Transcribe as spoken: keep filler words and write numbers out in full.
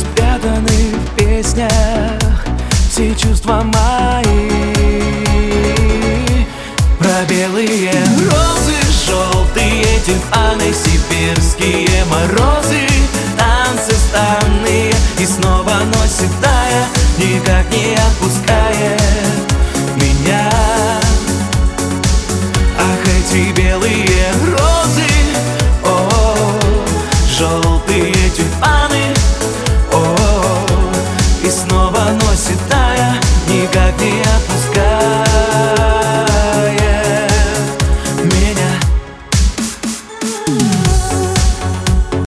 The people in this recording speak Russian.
спрятаны в песнях все чувства мои. Про белые розы, желтые тюльпаны, сибирские морозы, танцы странные, и снова носит тая, никак не отпускает меня. Ах, эти белые розы, о, желтые тюльпаны, о, и снова носит тая, никак не отпускает.